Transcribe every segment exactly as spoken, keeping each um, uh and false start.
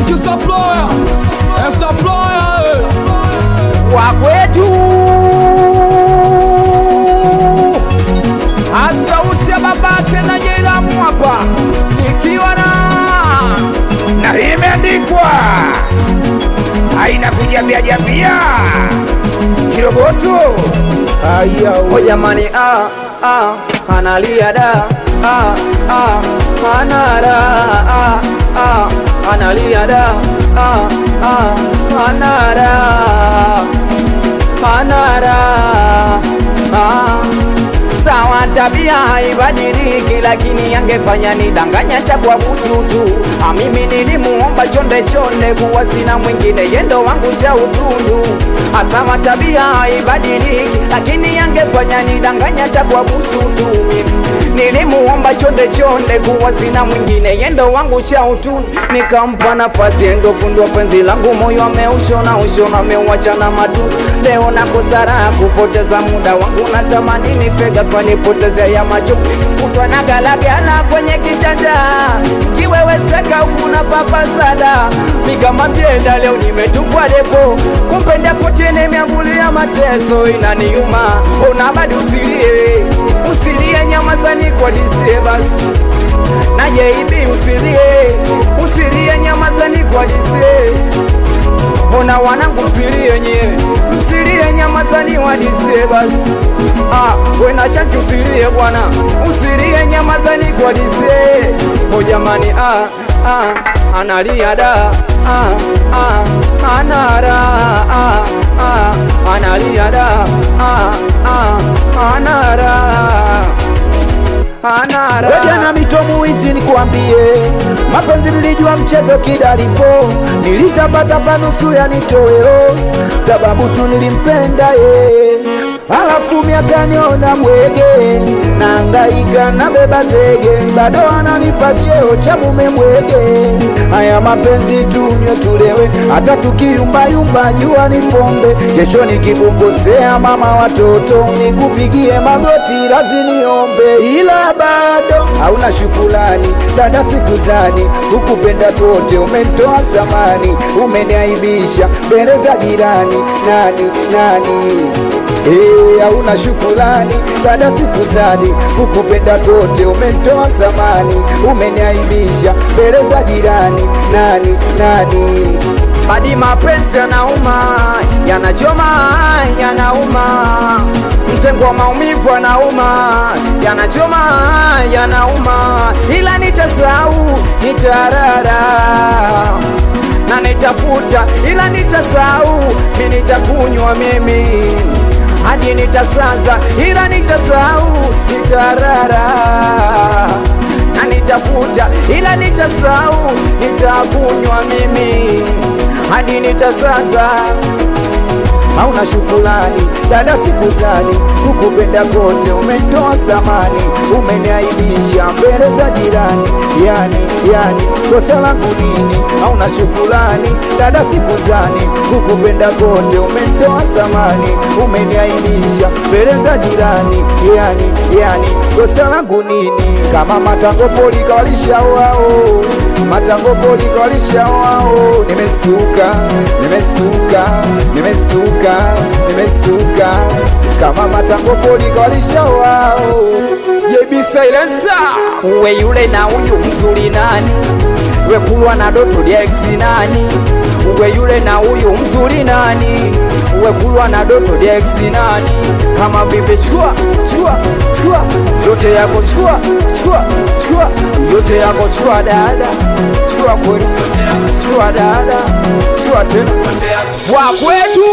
que ça ploya, essa ploya wakwetu asauti ya babake na Jeramu hapa ikiwa na na imeandikwa haina kujambia jambia Kiroboto. Aya o jamani, ah ah analia da, ah ah anara, ah ah analia da, ah ah anara anara ah. Sawa tabia haibadiliki, lakini yangefanya nidanganya cha kwa busu tu. A mimi nilimuomba chonde chonde kuwa sina mwingine yendo wangu cha utundu. Sawa tabia haibadiliki, lakini yangefanya nidanganya cha kwa busu tu. Nilimuomba chonde chonde kuwa sina mwingine yendo wangu cha utundu. Nikampa nafasi endo fundwa penzi langu, moyo ameushona ushona ameuachana matu. Leo nakosa raha kupoteza muda wangu, natamani nifega kwa nipotezea ya macho. Kutwa na galagala kwenye kitanda, kiwewezeka ukuna papa sada. Mikama mjenda leo nimetupwa depo, kumpenda kote nimeambulia mateso. Inaniuma, unabadi usilie, usilie nyamazani kwa disie basi. Na jeibi usilie, usilie nyamazani kwa disie. Ona wanangu msilie nye, msilie nyamazani wadisie basi. Ah, wena chanki usilie bwana, usilie nyamazani kwa disie. O jamani, ah, ah, analia da, ah, ah, anara, ah, ah, analia da, ah, ah, anara anara. Weja na mitomu hizi nikuambie, mapenzi nilijua mchezo kidalipo. Nilitapata panusu ya nitoero, sababu tu nilimpenda ye. Alafu miaka niona mwege, naangaika na beba zege, bado ananipa cheo cha mume mwege. Haya mapenzi tunywe tulewe, hata tukiyumba yumba jua ni pombe. Kesho nikikukosea mama watoto, nikupigie magoti laziniombe. Ila bado hauna shukrani dada, sikuzani ukupenda kote umenitoa zamani. Umeniaibisha mbele za jirani, nani nani. Hey, hauna shukrani dada, sikuzani ukupenda kote umenitoa zamani. Umeniaibisha mbele za jirani, nani nani. Hadi mapenzi yanauma, yanachoma, yanauma. Mtengo wa maumivu yanauma, yanachoma, yanauma. Ila nitasahau, nitarara na nitafuta, ila nitasahau, mimi nitakunywa mimi hadi nitasaza, ila nitasahau, nitarara na nitafuta, ila nitasahau, nitakunywa mimi hadi nitasaza. Hauna shukrani dada, sikuzani ukupenda kote umenitoa zamani. Umeniaibisha mbele za jirani, yani yani kosa langu nini? Hauna shukrani dada, sikuzani ukupenda kote umenitoa zamani. Umeniaibisha mbele za jirani, yani yani kosa langu nini? Kama matango poli kalisha wao, matango poli kalisha wao. Nimestuka, nimestuka, nimestuka, nimestuka kama matango poli kalisha wao. J B Silencer, uwe yule na uyu mzuri nani? Uwe kulwa na Doto D X nani? Uwe yule na uyu mzuri nani? Uwe kulwa na Doto D X nani? Kama vipi chukua, chukua, chukua yote yako, chukua, chukua, chukua yote yako, chukua dada, chukua kweli, chukua dada, chukua tena wakwetu.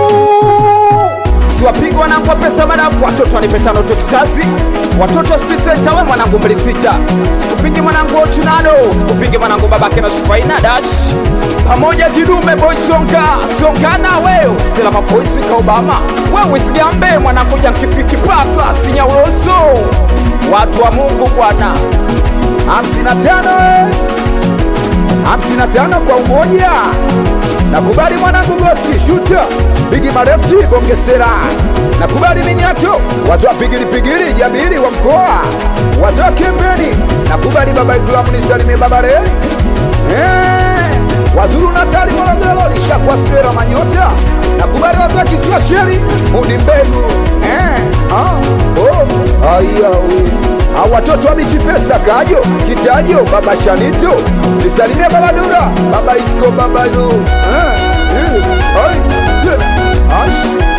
Siwapigwa na kwa pesa madafu, watoto wanipetano tukisasi. Watoto stisenta we mwanangu mbili sita. Sikupingi mwanangu ochunado, sikupingi mwanangu babake na Shufaina Dutch. Pamoja kidume boy songa, songa na weo sila mapoisi ka Obama. Wewe sigambe mwanangu jankifiki pa klasi nyauroso. Watu wa Mungu bwana. Hamsini na tano hamsini na tano kwa umoja. Nakubali mwanangu Ghost Shooter, Bigi Marefti Bongesera. Nakubali Minyato, wazo wa pigili pigili Jabiri wa mkoa, wazo wa Kembeni. Nakubali baba Iklamu nisalime babare. Eh, wazo wa sera manyota na kubali watu wa kisiwa sheri mudi mbegu eh, ah, oh, ayawe au watoto wa bichi pesa kajo kitajo baba Shanito nisalimia baba Dura baba Isko baba Lu eh, eh, ay, tena, ash